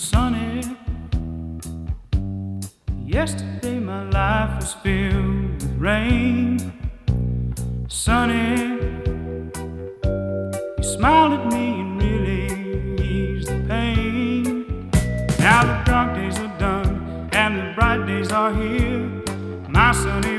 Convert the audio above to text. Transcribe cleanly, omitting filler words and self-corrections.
sunny. Yesterday my life was filled with rain. Sunny, you smiled at me and really eased the pain. Now the dark days are done and the bright days are here. My sunny